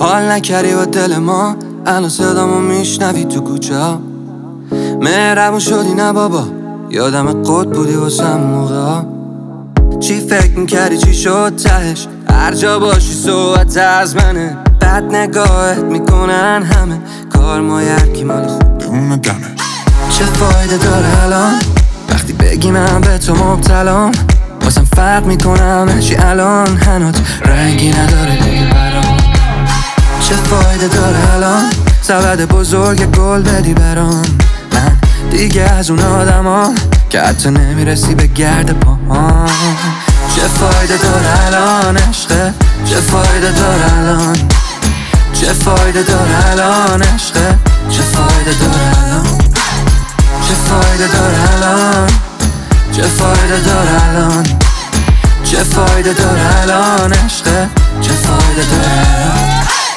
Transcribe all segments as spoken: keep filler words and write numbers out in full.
حال نکردی با دل ما، الان صدامو میشنوی تو کوچه ها. مهربون شدی نه بابا، یادم قد بودی واسه همون موقع ها. چی فکر میکردی چی شد تهش؟ هر جا باشی صحبت از منه. بد نگاهت میکنن همه، کار مای هرکی مال خود اون دمه. چه فایده داره الان وقتی بگی من به تو مبتلام؟ واسم فرق میکنم چی الان هنوز رنگی نداره دیگه برام. چه فایده داره الان سبد بزرگ گل بدی برام؟ من دیگه از اون آدمام که حتی نمیرسی به گرد پاهام. چه فایده داره الان عشقه؟ چه فایده داره الان؟ چه فایده داره الان عشقه؟ چه فایده داره الان؟ چه فایده داره الان؟ چه فایده داره الان؟ چه فایده داره الان عشقه؟ چه فایده داره الان؟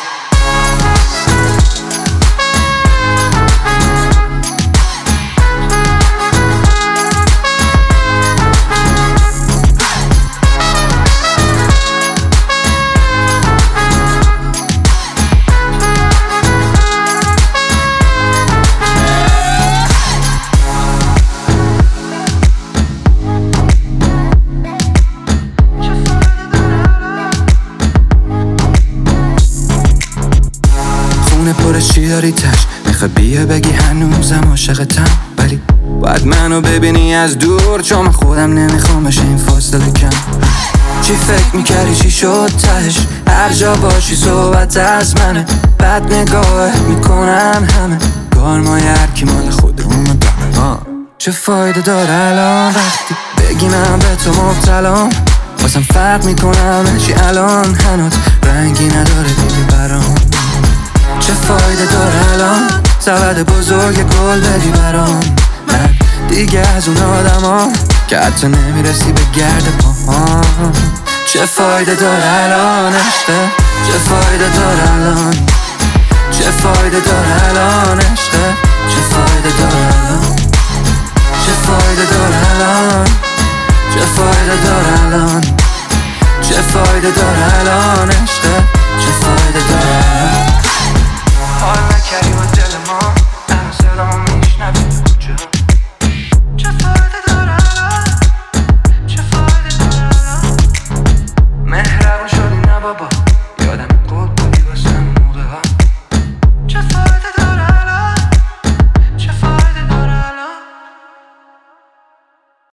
پر چی داری تش؟ میخوای بیا بگی هنوزم عاشقتم، ولی باید منو ببینی از دور، چون من خودم نمیخوام بشه این فاصله کم. چی فکر میکردی چی شد تهش؟ هر جا باشی صحبت از منه. بد نگاهت میکنن همه، کار مای هرکی مال خودمون دمه. چه فایده داره الان وقتی بگی من به تو مبتلام؟ واسم فرق میکنم چی الان هنوز رنگی نداره دیگه برام. چه فایده داره الان سبد بزرگ گل بدی برام؟ من دیگه از اون آدمام که حتی نمیرسی به گرد پاهام. چه فایده داره الان عشقه؟ چه فایده داره الان؟ چه فایده داره الان عشقه؟ چه فایده داره الان؟ چه فایده داره الان؟ چه فایده داره الان؟ چه فایده داره الان عشقه؟ چه فایده داره الان؟